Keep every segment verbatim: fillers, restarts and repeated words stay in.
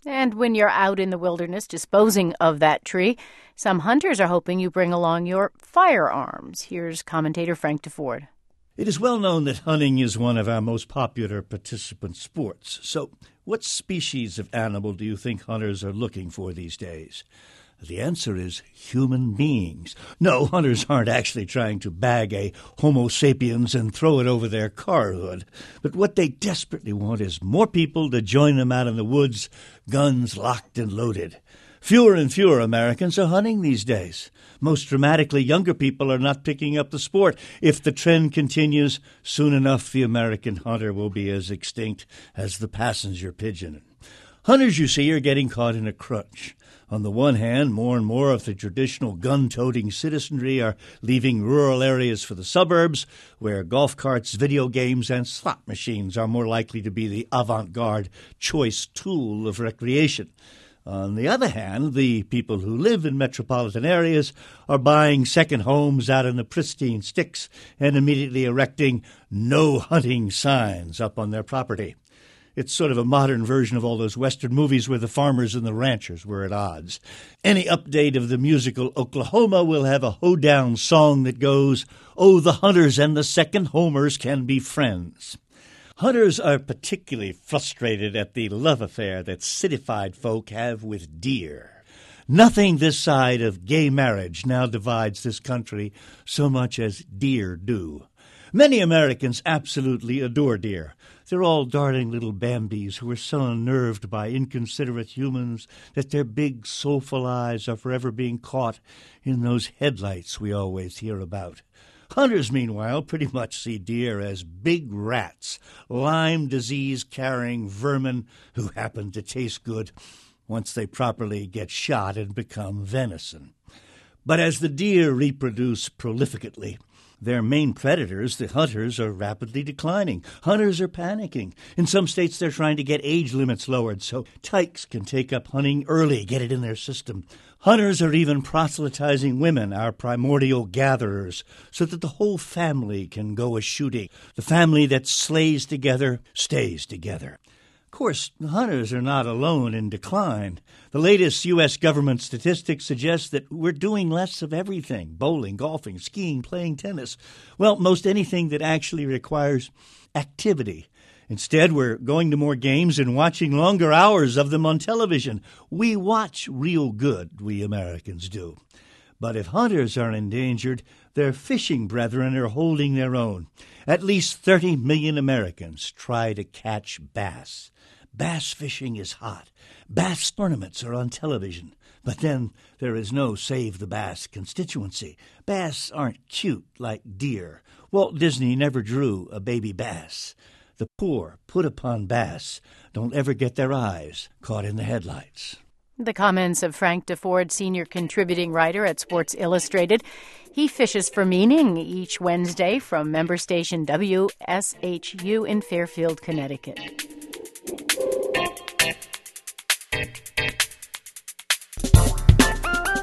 And when you're out in the wilderness disposing of that tree, some hunters are hoping you bring along your firearms. Here's commentator Frank DeFord. It is well known that hunting is one of our most popular participant sports. So what species of animal do you think hunters are looking for these days? The answer is human beings. No, hunters aren't actually trying to bag a Homo sapiens and throw it over their car hood. But what they desperately want is more people to join them out in the woods, guns locked and loaded. Fewer and fewer Americans are hunting these days. Most dramatically, younger people are not picking up the sport. If the trend continues, soon enough the American hunter will be as extinct as the passenger pigeon. Hunters, you see, are getting caught in a crunch. On the one hand, more and more of the traditional gun-toting citizenry are leaving rural areas for the suburbs, where golf carts, video games, and slot machines are more likely to be the avant-garde choice tool of recreation. On the other hand, the people who live in metropolitan areas are buying second homes out in the pristine sticks and immediately erecting no hunting signs up on their property. It's sort of a modern version of all those Western movies where the farmers and the ranchers were at odds. Any update of the musical Oklahoma will have a hoedown song that goes, "Oh, the hunters and the second homers can be friends." Hunters are particularly frustrated at the love affair that citified folk have with deer. Nothing this side of gay marriage now divides this country so much as deer do. Many Americans absolutely adore deer. They're all darling little Bambis who are so unnerved by inconsiderate humans that their big, soulful eyes are forever being caught in those headlights we always hear about. Hunters, meanwhile, pretty much see deer as big rats, Lyme disease-carrying vermin who happen to taste good once they properly get shot and become venison. But as the deer reproduce prolifically, their main predators, the hunters, are rapidly declining. Hunters are panicking. In some states, they're trying to get age limits lowered so tykes can take up hunting early, get it in their system. Hunters are even proselytizing women, our primordial gatherers, so that the whole family can go a-shooting. The family that slays together stays together. Of course, the hunters are not alone in decline. The latest U S government statistics suggest that we're doing less of everything: bowling, golfing, skiing, playing tennis. Well, most anything that actually requires activity. Instead, we're going to more games and watching longer hours of them on television. We watch real good, we Americans do. But if hunters are endangered, their fishing brethren are holding their own. At least thirty million Americans try to catch bass. Bass fishing is hot. Bass tournaments are on television. But then there is no Save the Bass constituency. Bass aren't cute like deer. Walt Disney never drew a baby bass. The poor, put upon bass don't ever get their eyes caught in the headlights. The comments of Frank DeFord, senior contributing writer at Sports Illustrated. He fishes for meaning each Wednesday from member station W S H U in Fairfield, Connecticut.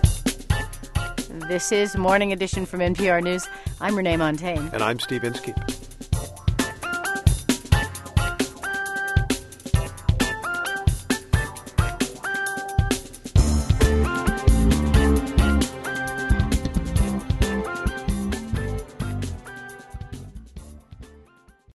This is Morning Edition from N P R News. I'm Renee Montagne. And I'm Steve Inskeep.